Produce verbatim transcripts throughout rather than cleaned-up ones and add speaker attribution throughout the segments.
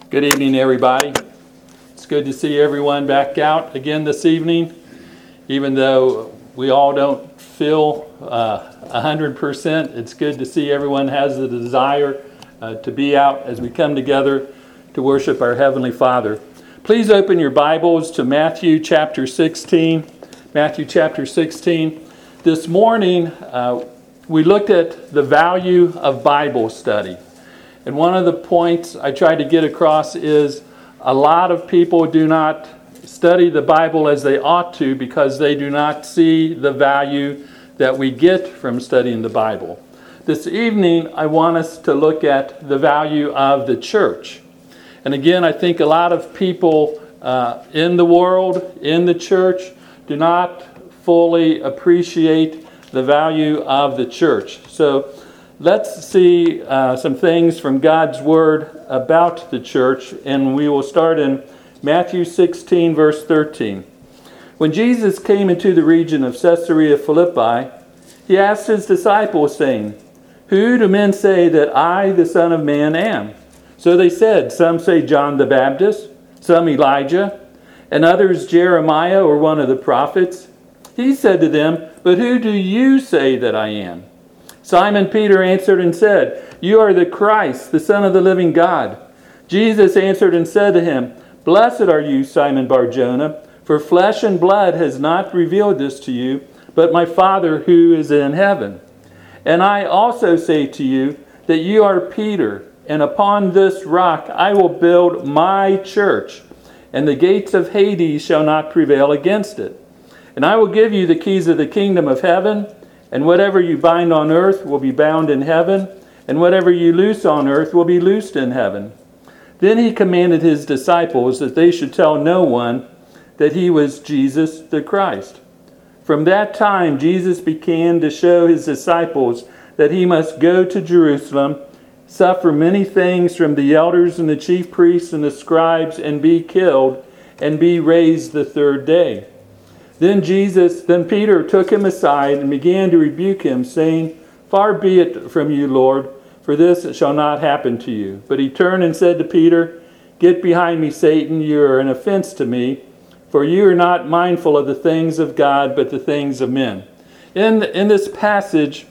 Speaker 1: Good evening, everybody. It's good to see everyone back out again this evening. Even though we all don't feel uh, one hundred percent, it's good to see everyone has the desire uh, to be out as we come together to worship our Heavenly Father. Please open your Bibles to Matthew chapter sixteen. Matthew chapter sixteen. This morning, uh, we looked at the value of Bible study. And one of the points I tried to get across is a lot of people do not study the Bible as they ought to because they do not see the value that we get from studying the Bible. This evening, I want us to look at the value of the church. And again, I think a lot of people uh, in the world, in the church, do not fully appreciate the value of the church. So let's see uh, some things from God's Word about the church, and we will start in Matthew sixteen, verse thirteen. When Jesus came into the region of Caesarea Philippi, he asked his disciples, saying, "Who do men say that I, the Son of Man, am?" So they said, "Some say John the Baptist, some Elijah, and others Jeremiah or one of the prophets." He said to them, "But who do you say that I am?" Simon Peter answered and said, "You are the Christ, the Son of the living God." Jesus answered and said to him, "Blessed are you, Simon Bar-Jonah, for flesh and blood has not revealed this to you, but my Father who is in heaven. And I also say to you that you are Peter, and upon this rock I will build my church, and the gates of Hades shall not prevail against it. And I will give you the keys of the kingdom of heaven, and whatever you bind on earth will be bound in heaven, and whatever you loose on earth will be loosed in heaven." Then he commanded his disciples that they should tell no one that he was Jesus the Christ. From that time, Jesus began to show his disciples that he must go to Jerusalem, suffer many things from the elders and the chief priests and the scribes, and be killed, and be raised the third day. Then Jesus, then Peter took him aside and began to rebuke him, saying, "Far be it from you, Lord, for this shall not happen to you." But he turned and said to Peter, "Get behind me, Satan, you are an offense to me, for you are not mindful of the things of God, but the things of men." In, in this passage,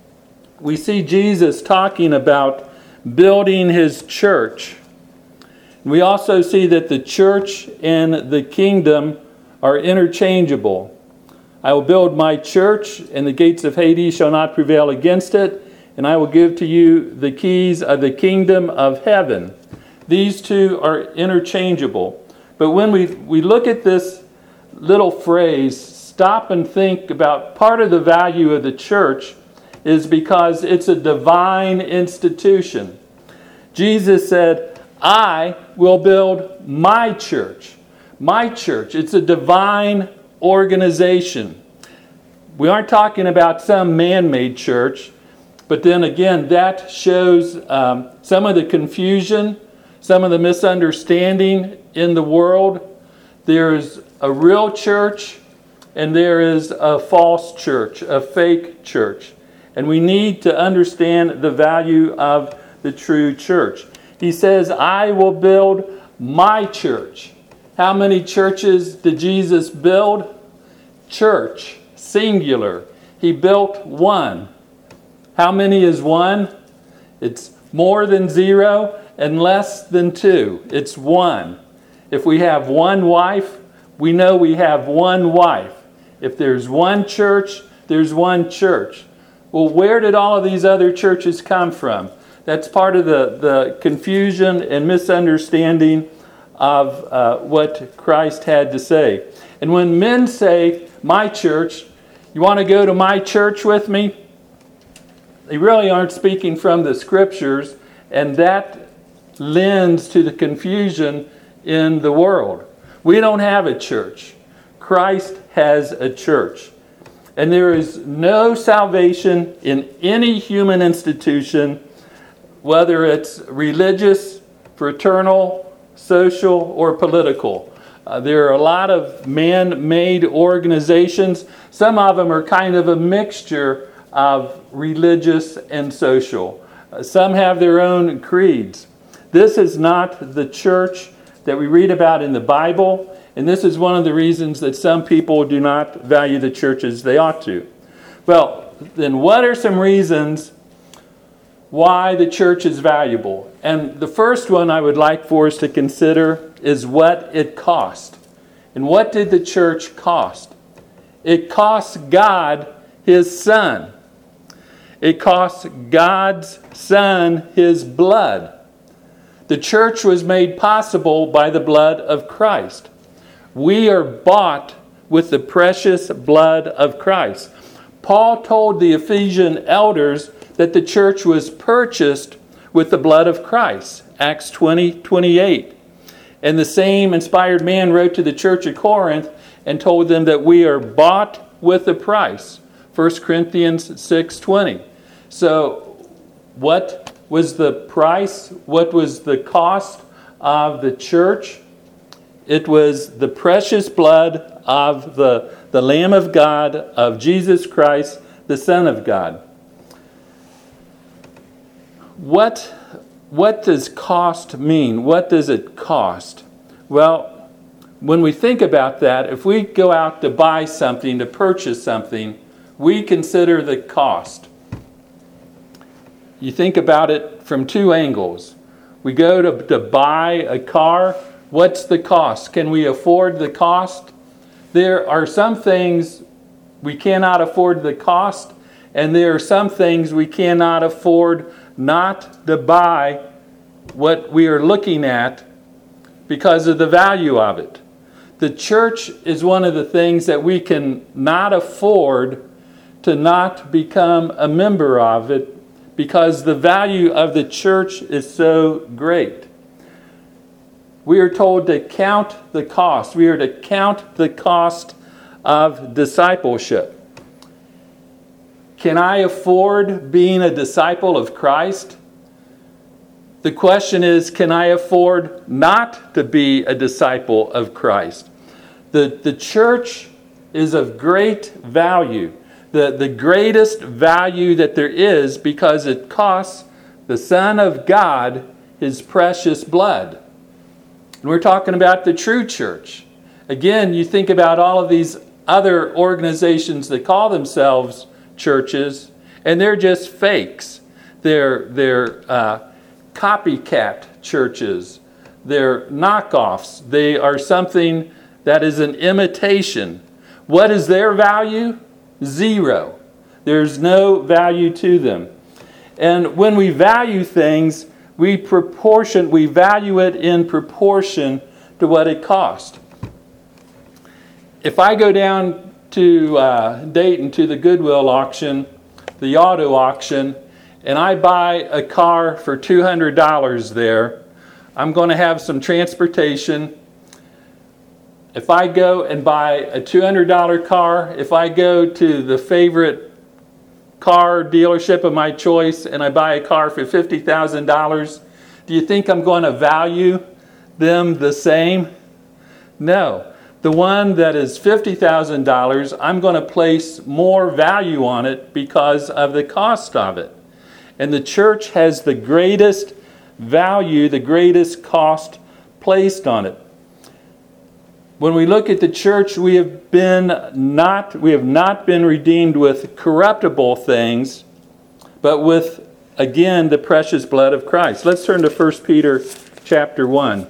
Speaker 1: we see Jesus talking about building his church. We also see that the church and the kingdom are interchangeable. "I will build my church, and the gates of Hades shall not prevail against it, and I will give to you the keys of the kingdom of heaven." These two are interchangeable. But when we, we look at this little phrase, stop and think about part of the value of the church is because it's a divine institution. Jesus said, "I will build my church." My church. It's a divine organization. We aren't talking about some man-made church, but then again, that shows um, some of the confusion, some of the misunderstanding in the world. There is a real church, and there is a false church, a fake church. And we need to understand the value of the true church. He says, "I will build my church." How many churches did Jesus build? Church, singular. He built one. How many is one? It's more than zero and less than two. It's one. If we have one wife, we know we have one wife. If there's one church, there's one church. Well, where did all of these other churches come from? That's part of the, the confusion and misunderstanding of uh, what Christ had to say. And when men say, "My church," you want to go to my church with me? They really aren't speaking from the scriptures, and that lends to the confusion in the world. We don't have a church. Christ has a church. And there is no salvation in any human institution, whether it's religious, fraternal, social, or political. Uh, there are a lot of man-made organizations. Some of them are kind of a mixture of religious and social. Uh, some have their own creeds. This is not the church that we read about in the Bible, and this is one of the reasons that some people do not value the church as they ought to. Well, then what are some reasons why the church is valuable? And the first one I would like for us to consider is what it cost. And what did the church cost? It cost God His Son. It cost God's Son His blood. The church was made possible by the blood of Christ. We are bought with the precious blood of Christ. Paul told the Ephesian elders that the church was purchased with the blood of Christ. Acts twenty twenty-eight. And the same inspired man wrote to the church at Corinth and told them that we are bought with a price. First Corinthians six twenty. So what was the price? What was the cost of the church? It was the precious blood of the, the Lamb of God, of Jesus Christ, the Son of God. What, what does cost mean? What does it cost? Well, when we think about that, if we go out to buy something, to purchase something, we consider the cost. You think about it from two angles. We go to, to buy a car. What's the cost? Can we afford the cost? There are some things we cannot afford the cost, and there are some things we cannot afford not to buy what we are looking at because of the value of it. The church is one of the things that we can not afford to not become a member of it because the value of the church is so great. We are told to count the cost. We are to count the cost of discipleship. Can I afford being a disciple of Christ? The question is, can I afford not to be a disciple of Christ? The, the church is of great value. The, the greatest value that there is because it costs the Son of God His precious blood. And we're talking about the true church. Again, you think about all of these other organizations that call themselves churches, and they're just fakes. They're, they're uh, copycat churches. They're knockoffs. They are something that is an imitation. What is their value? Zero. There's no value to them. And when we value things, we proportion, we value it in proportion to what it costs. If I go down to uh, Dayton to the Goodwill auction, the auto auction, and I buy a car for two hundred dollars there, I'm going to have some transportation. If I go and buy a two hundred dollars car, if I go to the favorite car dealership of my choice and I buy a car for fifty thousand dollars, do you think I'm going to value them the same? No. The one that is fifty thousand dollars, I'm going to place more value on it because of the cost of it. And the church has the greatest value, the greatest cost placed on it. When we look at the church, we have been not we have not been redeemed with corruptible things, but with, again, the precious blood of Christ. Let's turn to First Peter chapter one.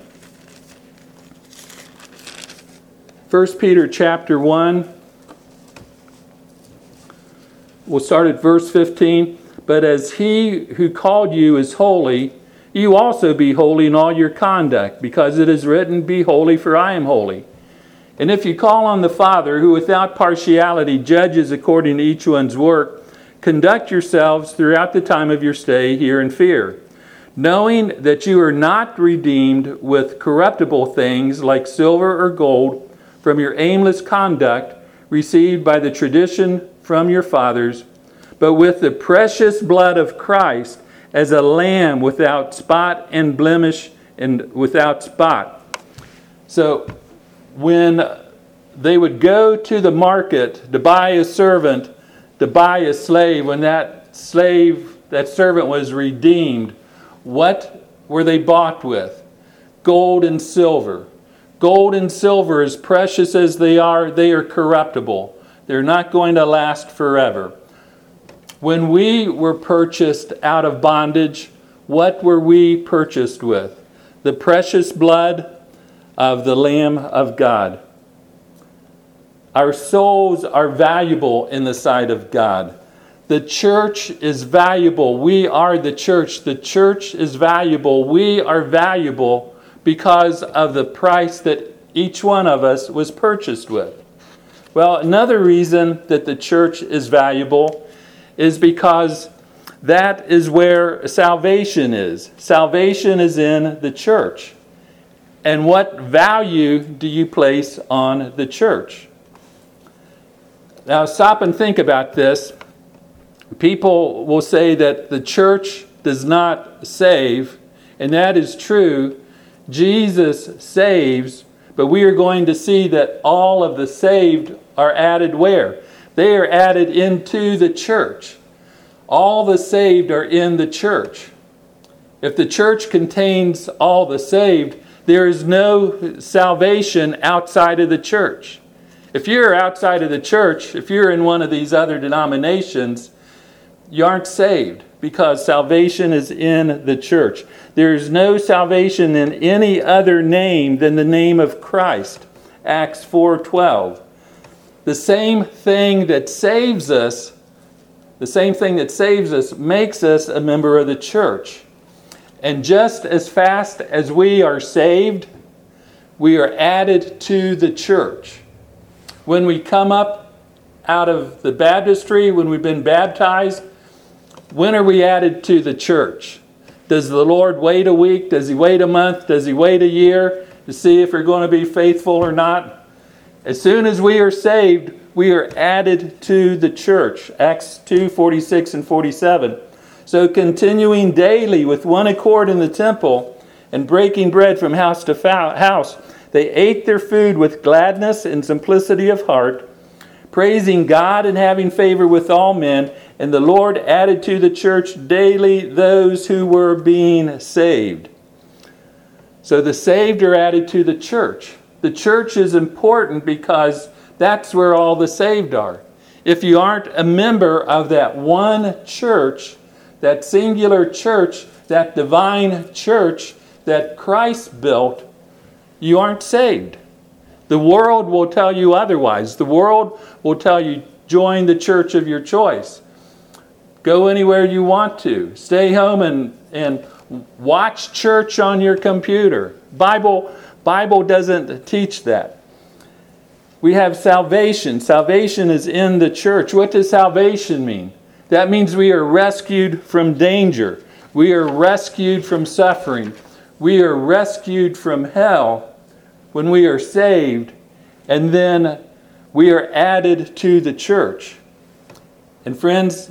Speaker 1: First Peter chapter one. We'll start at verse fifteen. But as He who called you is holy, you also be holy in all your conduct, because it is written, "Be holy, for I am holy." And if you call on the Father, who without partiality judges according to each one's work, conduct yourselves throughout the time of your stay here in fear, knowing that you are not redeemed with corruptible things like silver or gold from your aimless conduct received by the tradition from your fathers, but with the precious blood of Christ as a lamb without spot and blemish and without spot. So when they would go to the market to buy a servant, to buy a slave, when that slave, that servant was redeemed, what were they bought with? Gold and silver. Gold and silver, as precious as they are, they are corruptible. They're not going to last forever. When we were purchased out of bondage, what were we purchased with? The precious blood of the Lamb of God. Our souls are valuable in the sight of God. The church is valuable. We are the church. The church is valuable. We are valuable because of the price that each one of us was purchased with. Well, another reason that the church is valuable is because that is where salvation is. Salvation is in the church. And what value do you place on the church? Now, stop and think about this. People will say that the church does not save, and that is true. Jesus saves, but we are going to see that all of the saved are added where? They are added into the church. All the saved are in the church. If the church contains all the saved, there is no salvation outside of the church. If you're outside of the church, if you're in one of these other denominations, you aren't saved because salvation is in the church. There is no salvation in any other name than the name of Christ. Acts four twelve. The same thing that saves us, the same thing that saves us makes us a member of the church. And just as fast as we are saved, we are added to the church. When we come up out of the baptistry, when we've been baptized, when are we added to the church? Does the Lord wait a week? Does He wait a month? Does He wait a year to see if we're going to be faithful or not? As soon as we are saved, we are added to the church. Acts two forty-six and forty-seven. So continuing daily with one accord in the temple and breaking bread from house to house, they ate their food with gladness and simplicity of heart, praising God and having favor with all men. And the Lord added to the church daily those who were being saved. So the saved are added to the church. The church is important because that's where all the saved are. If you aren't a member of that one church, that singular church, that divine church that Christ built, you aren't saved. The world will tell you otherwise. The world will tell you, join the church of your choice. Go anywhere you want to. Stay home and, and watch church on your computer. Bible, Bible doesn't teach that. We have salvation. Salvation is in the church. What does salvation mean? That means we are rescued from danger. We are rescued from suffering. We are rescued from hell when we are saved. And then we are added to the church. And friends,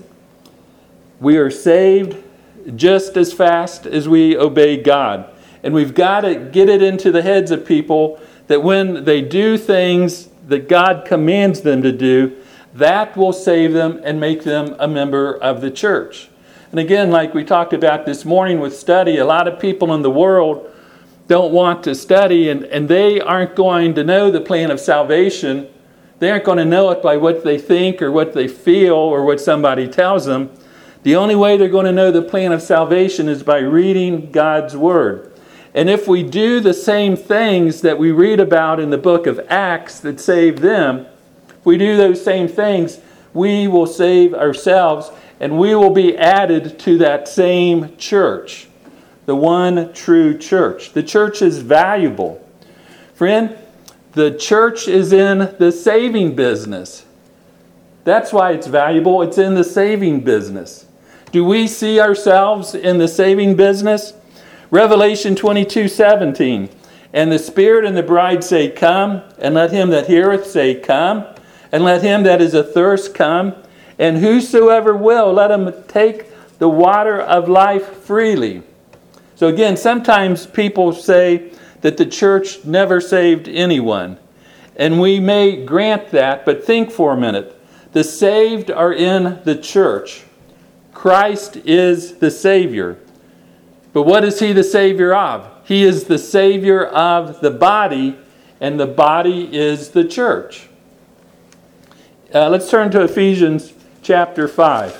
Speaker 1: we are saved just as fast as we obey God. And we've got to get it into the heads of people that when they do things that God commands them to do, that will save them and make them a member of the church. And again, like we talked about this morning with study, a lot of people in the world don't want to study, and, and they aren't going to know the plan of salvation. They aren't going to know it by what they think or what they feel or what somebody tells them. The only way they're going to know the plan of salvation is by reading God's Word. And if we do the same things that we read about in the book of Acts that saved them, if we do those same things, we will save ourselves and we will be added to that same church, the one true church. The church is valuable. Friend, the church is in the saving business. That's why it's valuable. It's in the saving business. Do we see ourselves in the saving business? Revelation twenty-two seventeen. And the Spirit and the bride say, come, and let him that heareth say, come, and let him that is athirst come, and whosoever will, let him take the water of life freely. So again, sometimes people say that the church never saved anyone. And we may grant that, but think for a minute. The saved are in the church. Christ is the Savior. But what is he the Savior of? He is the Savior of the body, and the body is the church. Uh, let's turn to Ephesians chapter five.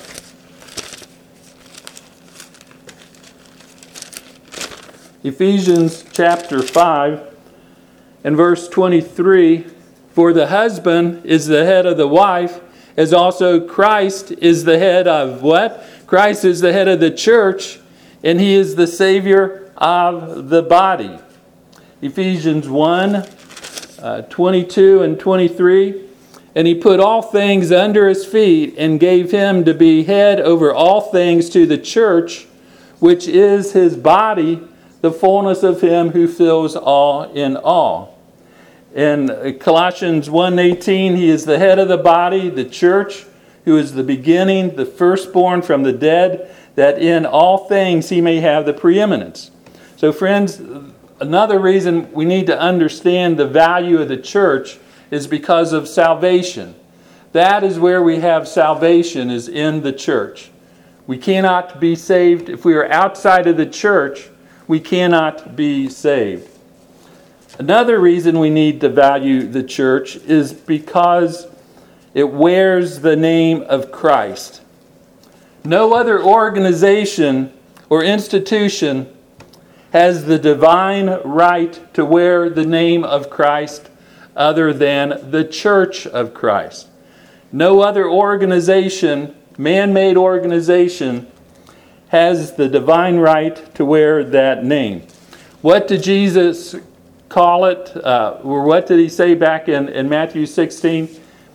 Speaker 1: Ephesians chapter five and verse twenty-three. For the husband is the head of the wife, as also Christ is the head of what? Christ is the head of the church, and he is the Savior of the body. Ephesians one, uh, twenty-two and twenty-three. And he put all things under his feet and gave him to be head over all things to the church, which is his body, the fullness of him who fills all in all. In Colossians one eighteen, he is the head of the body, the church, who is the beginning, the firstborn from the dead, that in all things he may have the preeminence. So friends, another reason we need to understand the value of the church is because of salvation. That is where we have salvation, is in the church. We cannot be saved. If we are outside of the church, we cannot be saved. Another reason we need to value the church is because it wears the name of Christ. No other organization or institution has the divine right to wear the name of Christ other than the Church of Christ. No other organization, man-made organization, has the divine right to wear that name. What did Jesus call it? Uh, or what did he say back in, in Matthew sixteen?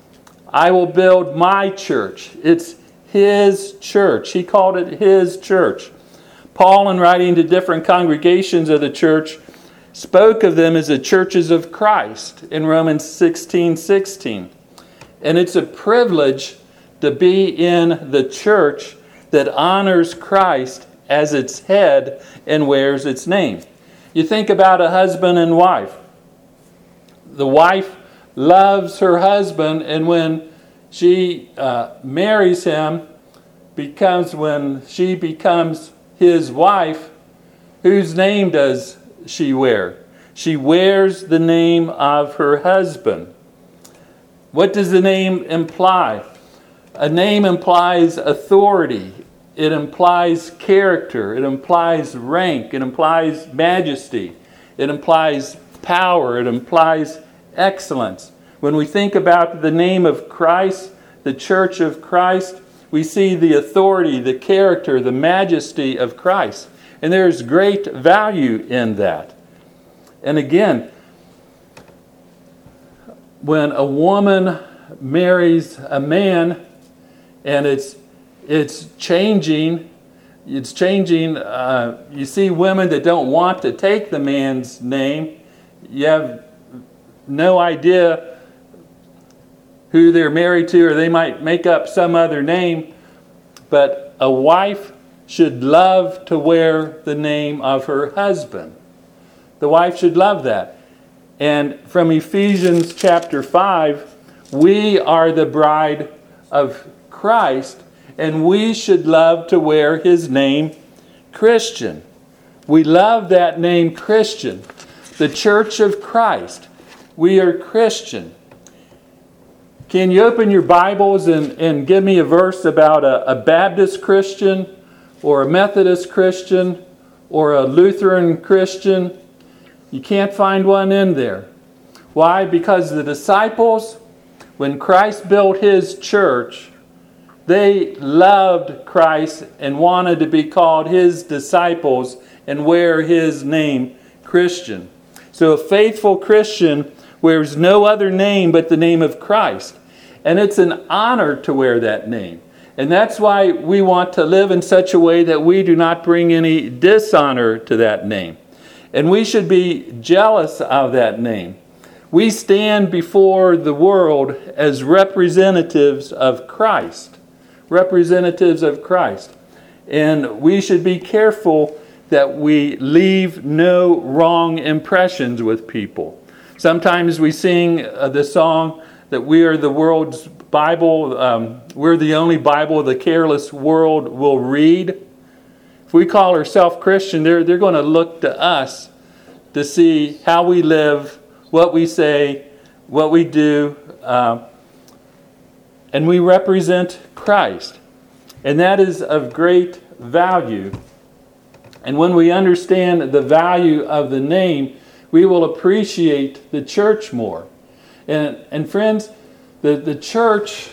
Speaker 1: I will build my church. It's his church. He called it his church. Paul, in writing to different congregations of the church, spoke of them as the churches of Christ in Romans sixteen sixteen. And it's a privilege to be in the church that honors Christ as its head and wears its name. You think about a husband and wife. The wife loves her husband, and when she uh, marries him, becomes when she becomes his wife, whose name does she wear? She wears the name of her husband. What does the name imply? A name implies authority. It implies character. It implies rank. It implies majesty. It implies power. It implies excellence. When we think about the name of Christ, the Church of Christ, we see the authority, the character, the majesty of Christ. And there's great value in that. And again, when a woman marries a man and it's it's changing, it's changing, uh, you see women that don't want to take the man's name. You have no idea who they're married to, or they might make up some other name. But a wife should love to wear the name of her husband. The wife should love that. And from Ephesians chapter five, we are the bride of Christ, and we should love to wear his name, Christian. We love that name, Christian. The Church of Christ. We are Christian. Can you open your Bibles and, and give me a verse about a, a Baptist Christian, or a Methodist Christian, or a Lutheran Christian? You can't find one in there. Why? Because the disciples, when Christ built his church, they loved Christ and wanted to be called his disciples and wear his name, Christian. So a faithful Christian wears no other name but the name of Christ. And it's an honor to wear that name. And that's why we want to live in such a way that we do not bring any dishonor to that name. And we should be jealous of that name. We stand before the world as representatives of Christ. Representatives of Christ. And we should be careful that we leave no wrong impressions with people. Sometimes we sing uh, the song that we are the world's Bible, um, we're the only Bible the careless world will read. if we call ourselves Christian, they're, they're going to look to us to see how we live, what we say, what we do, uh, and we represent Christ. And that is of great value. And when we understand the value of the name, we will appreciate the church more. And, and friends, the, the church,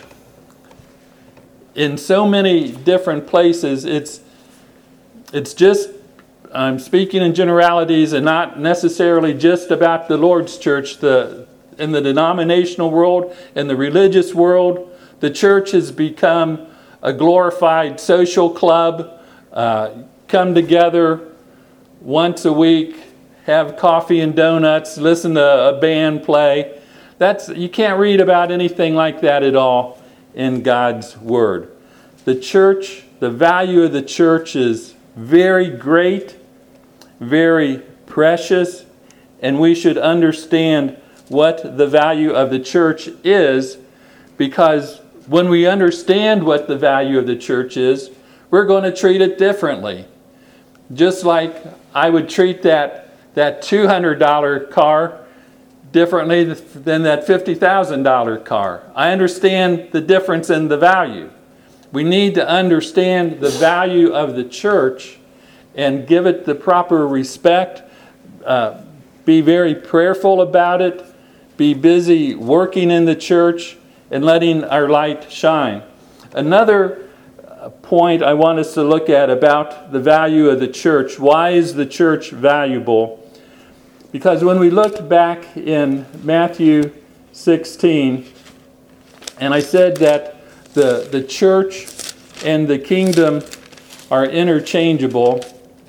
Speaker 1: in so many different places, it's, it's just, I'm speaking in generalities and not necessarily just about the Lord's church. The, in the denominational world, in the religious world, the church has become a glorified social club. Uh, come together once a week, have coffee and donuts, listen to a band play. That's, you can't read about anything like that at all in God's Word. The church, the value of the church is very great, very precious, and we should understand what the value of the church is, because when we understand what the value of the church is, we're going to treat it differently. Just like I would treat that, that two hundred dollars car differently than that fifty thousand dollars car. I understand the difference in the value. We need to understand the value of the church and give it the proper respect. Uh, be very prayerful about it. Be busy working in the church and letting our light shine. Another point I want us to look at about the value of the church. Why is the church valuable? Because when we looked back in Matthew sixteen, and I said that the, the church and the kingdom are interchangeable.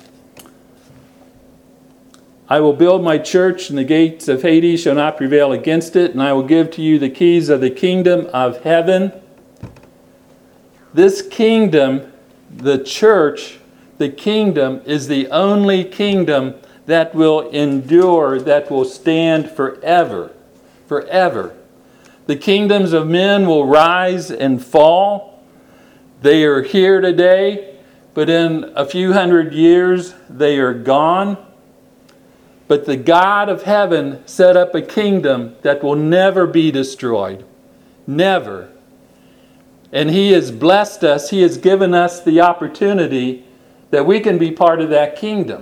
Speaker 1: I will build my church, and the gates of Hades shall not prevail against it, and I will give to you the keys of the kingdom of heaven. This kingdom, the church, the kingdom, is the only kingdom that will endure, that will stand forever. Forever. The kingdoms of men will rise and fall. They are here today, but in a few hundred years they are gone. But the God of heaven set up a kingdom that will never be destroyed. Never. And He has blessed us. He has given us the opportunity that we can be part of that kingdom.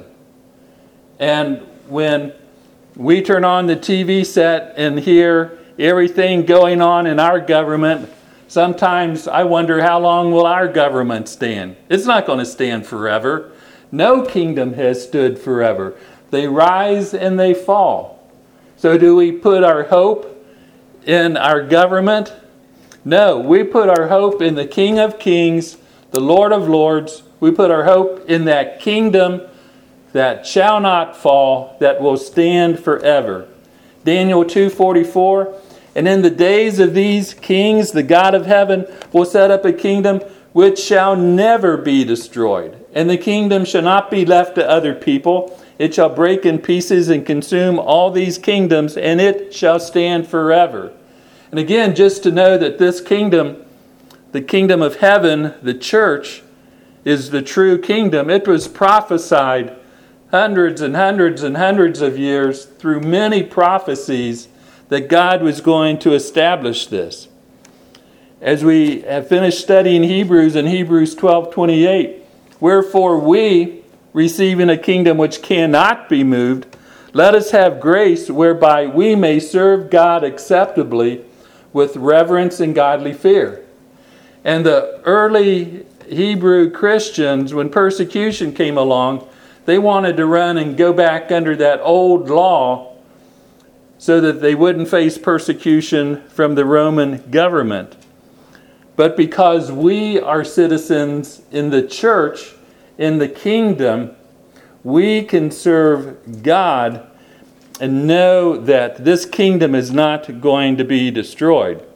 Speaker 1: And when we turn on the T V set and hear everything going on in our government, sometimes I wonder, how long will our government stand? It's not going to stand forever. No kingdom has stood forever. They rise and they fall. So do we put our hope in our government? No, we put our hope in the King of Kings, the Lord of Lords. We put our hope in that kingdom that shall not fall, that will stand forever. Daniel two forty-four, and in the days of these kings, the God of heaven will set up a kingdom which shall never be destroyed. And the kingdom shall not be left to other people. It shall break in pieces and consume all these kingdoms, and it shall stand forever. And again, just to know that this kingdom, the kingdom of heaven, the church, is the true kingdom. It was prophesied hundreds and hundreds and hundreds of years through many prophecies that God was going to establish this. As we have finished studying Hebrews in Hebrews twelve twenty-eight, wherefore we, receiving a kingdom which cannot be moved, let us have grace whereby we may serve God acceptably with reverence and godly fear. And the early Hebrew Christians, when persecution came along, they wanted to run and go back under that old law so that they wouldn't face persecution from the Roman government. But because we are citizens in the church, in the kingdom, we can serve God and know that this kingdom is not going to be destroyed.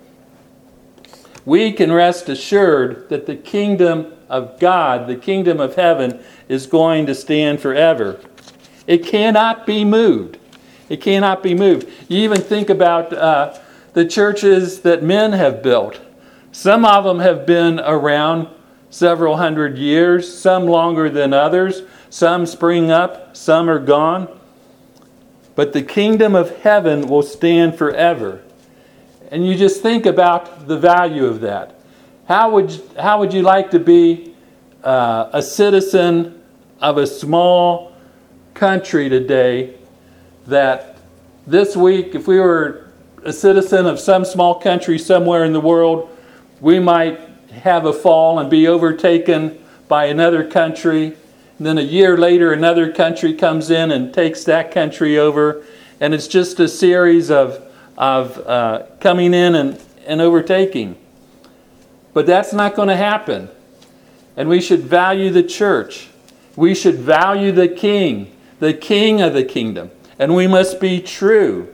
Speaker 1: We can rest assured that the kingdom of God, the kingdom of heaven, is going to stand forever. It cannot be moved. It cannot be moved. You even think about uh, the churches that men have built. Some of them have been around several hundred years, some longer than others. Some spring up, some are gone. But the kingdom of heaven will stand forever. And you just think about the value of that. How would you, how would you like to be uh, a citizen of a small country today that this week, if we were a citizen of some small country somewhere in the world, we might have a fall and be overtaken by another country. And then a year later, another country comes in and takes that country over. And it's just a series of, of uh, coming in and, and overtaking. But that's not going to happen. And we should value the church. We should value the king, the king of the kingdom. And we must be true.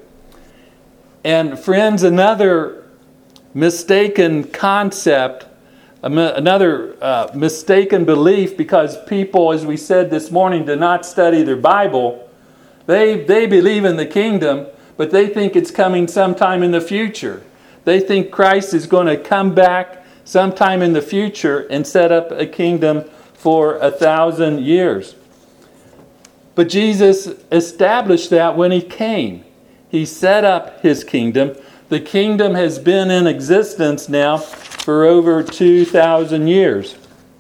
Speaker 1: And friends, another mistaken concept, another uh, mistaken belief, because people, as we said this morning, do not study their Bible. They, they believe in the kingdom, but they think it's coming sometime in the future. They think Christ is going to come back sometime in the future and set up a kingdom for a thousand years. But Jesus established that when he came. He set up his kingdom. The kingdom has been in existence now for over two thousand years.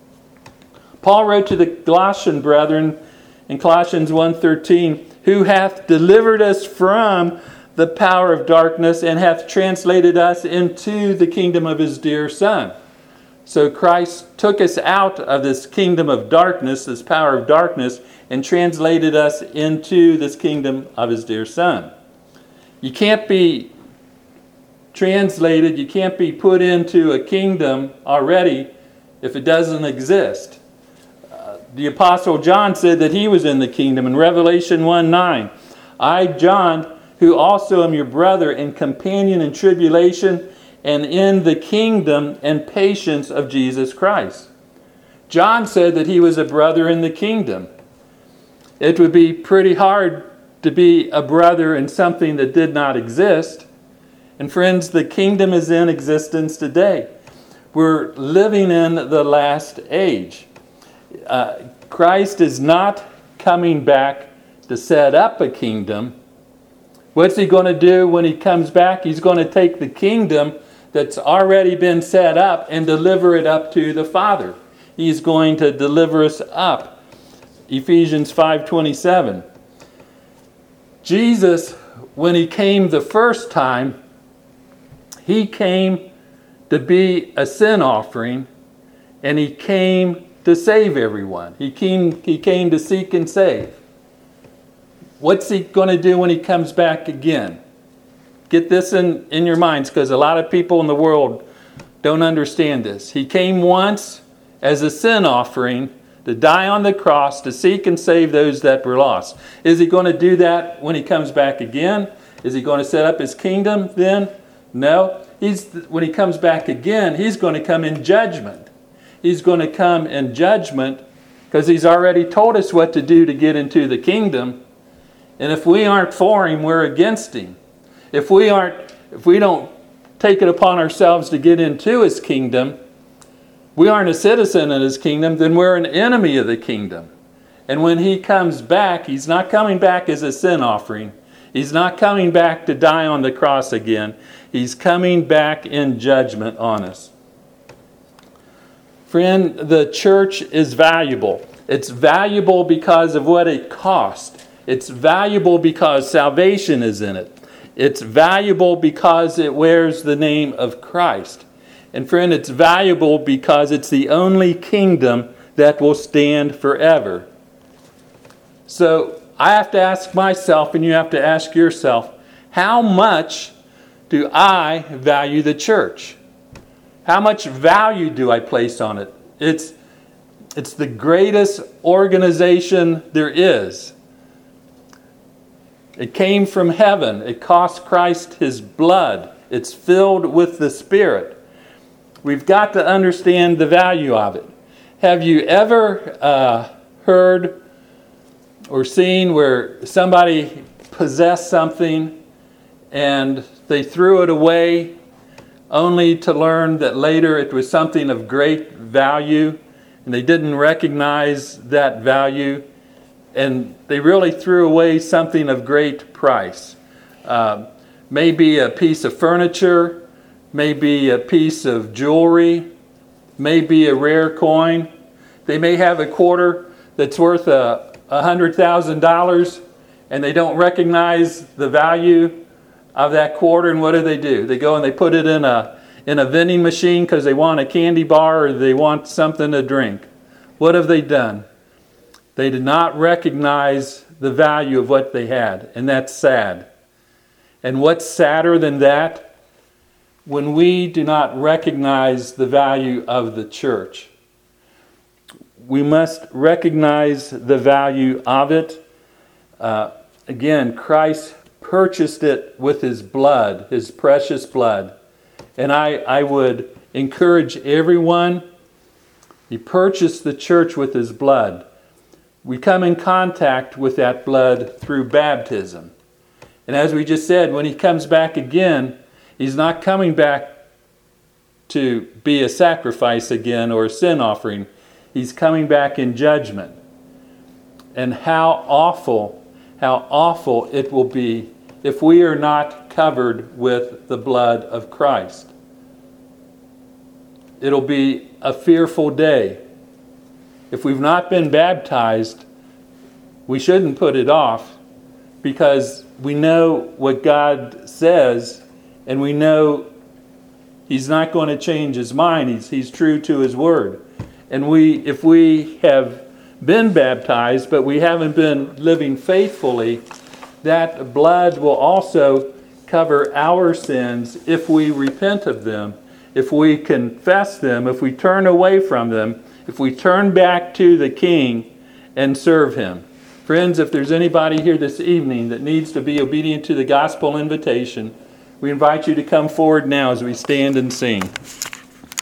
Speaker 1: Paul wrote to the Colossian brethren in Colossians one thirteen, who hath delivered us from the power of darkness and hath translated us into the kingdom of his dear Son. So Christ took us out of this kingdom of darkness, this power of darkness, and translated us into this kingdom of his dear Son. You can't be translated, you can't be put into a kingdom already if it doesn't exist. Uh, the Apostle John said that he was in the kingdom in Revelation one nine. I, John, who also am your brother and companion in tribulation and in the kingdom and patience of Jesus Christ. John said that he was a brother in the kingdom. It would be pretty hard to be a brother in something that did not exist. And friends, the kingdom is in existence today. We're living in the last age. Uh, Christ is not coming back to set up a kingdom. What's he going to do when he comes back? He's going to take the kingdom that's already been set up and deliver it up to the Father. He's going to deliver us up. Ephesians five twenty-seven. Jesus, when he came the first time, he came to be a sin offering, and he came to save everyone. He came, he came to seek and save. What's he going to do when he comes back again? Get this in, in your minds, because a lot of people in the world don't understand this. He came once as a sin offering to die on the cross, to seek and save those that were lost. Is he going to do that when he comes back again? Is he going to set up his kingdom then? No. He's, when he comes back again, he's going to come in judgment. He's going to come in judgment because he's already told us what to do to get into the kingdom. And if we aren't for him, we're against him. If we aren't, if we don't take it upon ourselves to get into his kingdom, we aren't a citizen of his kingdom, then we're an enemy of the kingdom. And when he comes back, he's not coming back as a sin offering. He's not coming back to die on the cross again. He's coming back in judgment on us. Friend, the church is valuable. It's valuable because of what it cost. It's valuable because salvation is in it. It's valuable because it wears the name of Christ. And friend, it's valuable because it's the only kingdom that will stand forever. So I have to ask myself, and you have to ask yourself, how much do I value the church? How much value do I place on it? It's, it's the greatest organization there is. It came from heaven. It cost Christ his blood. It's filled with the Spirit. We've got to understand the value of it. Have you ever uh, heard or seen where somebody possessed something and they threw it away only to learn that later it was something of great value and they didn't recognize that value, and they really threw away something of great price. Uh, maybe a piece of furniture, maybe a piece of jewelry, maybe a rare coin. They may have a quarter that's worth a, a hundred thousand dollars, and they don't recognize the value of that quarter. And what do they do? They go and they put it in a in a vending machine because they want a candy bar or they want something to drink. What have they done? They did not recognize the value of what they had, and that's sad. And what's sadder than that? When we do not recognize the value of the church. We must recognize the value of it. Uh, again, Christ purchased it with his blood, his precious blood. And I, I would encourage everyone, he purchased the church with his blood. We come in contact with that blood through baptism. And as we just said, when he comes back again, he's not coming back to be a sacrifice again or a sin offering. He's coming back in judgment. And how awful, how awful it will be if we are not covered with the blood of Christ. It'll be a fearful day. If we've not been baptized, we shouldn't put it off, because we know what God says, and we know he's not going to change his mind. He's, he's true to his word. And we, if we have been baptized, but we haven't been living faithfully, that blood will also cover our sins if we repent of them, if we confess them, if we turn away from them, if we turn back to the King and serve him. Friends, if there's anybody here this evening that needs to be obedient to the gospel invitation, we invite you to come forward now as we stand and sing.